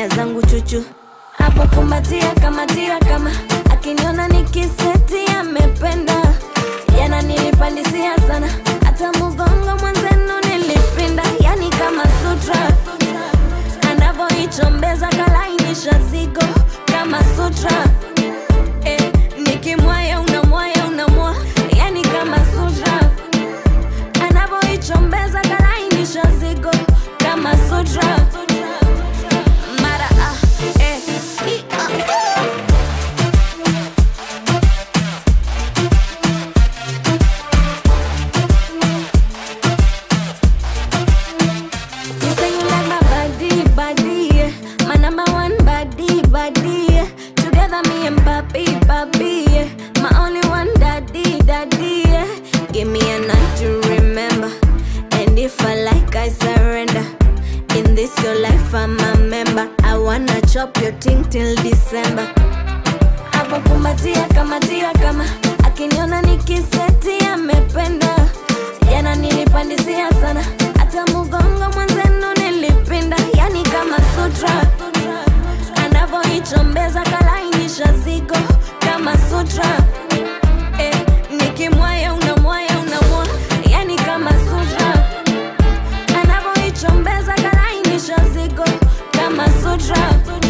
nia zangu chuchu. Hapo kumbatia kama akiniona nikiseti amependa. Yana nilipandisia sana, hata mugongo mwanzenu nilipinda. Yani kama sutra, anavoichombeza kalainisha zigo kama sutra. Nikimwaya unamwa, yani kama sutra. Anavoichombeza kalainisha zigo kama sutra. Mara You say you like my body, yeah. My number one body, yeah. Together me and papi, yeah. My only one daddy, yeah. Give me a night to remember, and if I like I surrender. In this your life I'm a member. I wanna chop your thing till December. Hapo kumbatia kama akiniona nikiseti amependa. Yana nilipandisia sana, hata mugongo mwanzenu nilipinda. Yani kama sutra, anavoichombeza kalainisha zigo kama sutra. Nikimwaya unamwa, yani kama sutra. Anavoichombeza kalainisha zigo kama sutra.